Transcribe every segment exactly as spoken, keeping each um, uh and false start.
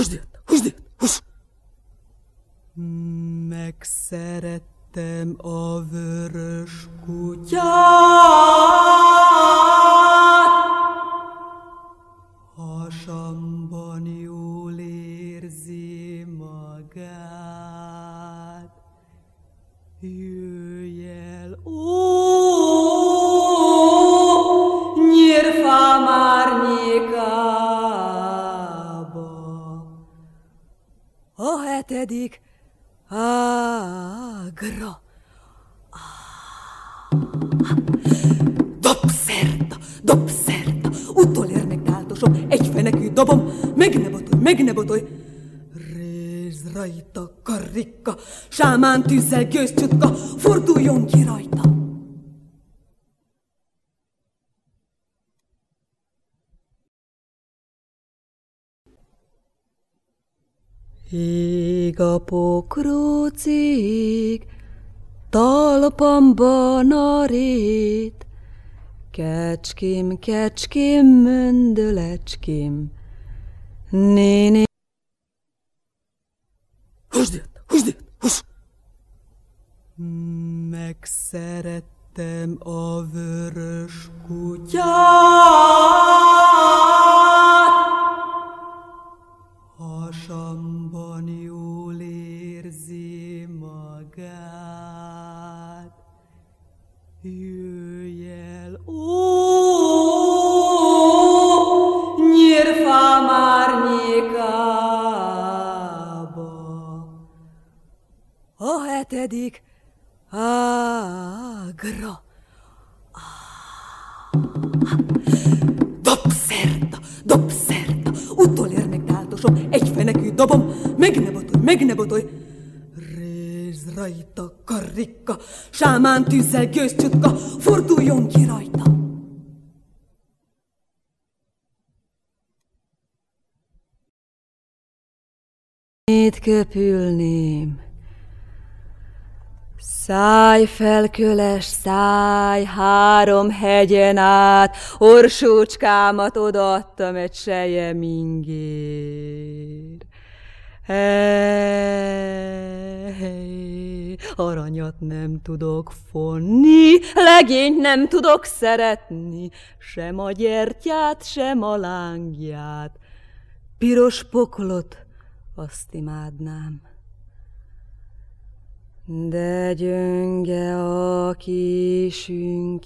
Húsd ilyet, húsd ilyet, húsd! Megszerettem a vörös kutyát, hasamban jól érzi magát. Jöjj el, ó, nyírfám árnyékába. A hetedik ágra. Dobszerta, dobszerta, utolér meg táltosom, egy fenekű dobom, meg ne botolj, meg ne botolj. Réz rajta karika, sámán tűzzel gőzcsutka, forduljon ki rajta. Ég a pokrócig, talpamban a rét, kecském, kecském, möndölecském, néni. Húsd ilyet, húsd ilyet, húsd! Megszerettem a vörös kutyát, hasamban jól érzi magát. Jöjj el, ó, nyírfám árnyékába. A hetedik ágra. Dobszerta, dobszerta, utolér meg táltosom, egy fenekű dobom, meg ne botolj, meg ne botolj. Réz rajta karika, sámán tűzzel gőzcsutka, forduljon ki rajta. Itt köpülném. Szállj fel, köles, szállj három hegyen át, orsócskámat odaadtam egy selyemingér. Hey, aranyat nem tudok fonni, legényt nem tudok szeretni, sem a gyertyát, sem a lángját. Piros poklot, azt imádnám. De gyönge a kisünk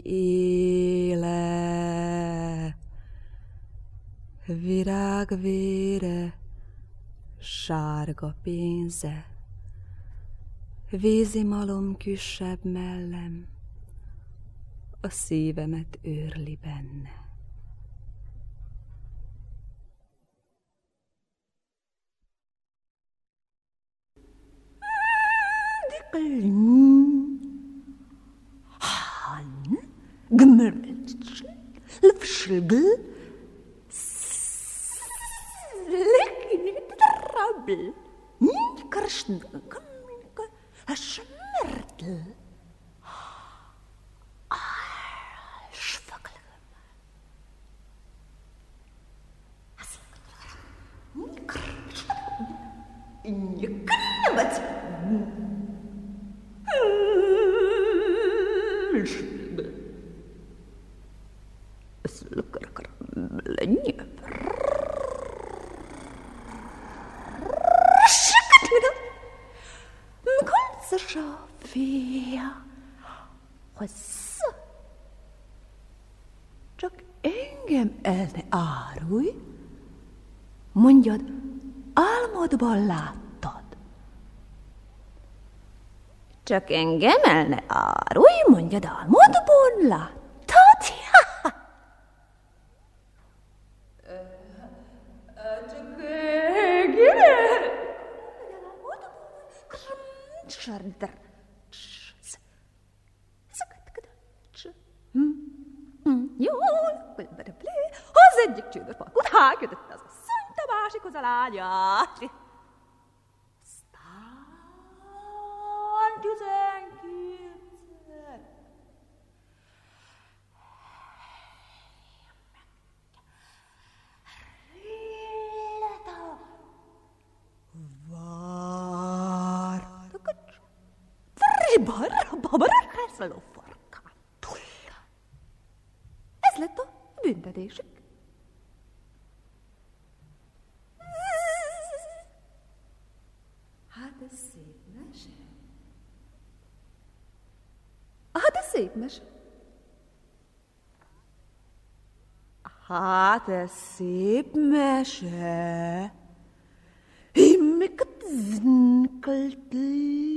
éle, virágvére, sárga pénze, vízimalom küsebb mellem, a szívemet őrli benne. Han, gmrltschen, lvschlgl, sliknit rabl, nkarschnka, schmertl. Schwackelgem. Nkarschnka, Csak engem el ne árulj, mondjad, álmodban láttad. Csak engem el ne árulj, mondjad, álmodban láttad. Csak engem el... Jól, az egyik csődös parkot hákötötte az asszonyt, a másikhoz a lányát. Aztán tizenkétszer. egy barra, babara, rászaló farkától. Ez lett a büntetésük. Hát ez szép mese. Hát ez szép mese. Hát ez szép mese. Himmiket zinkelt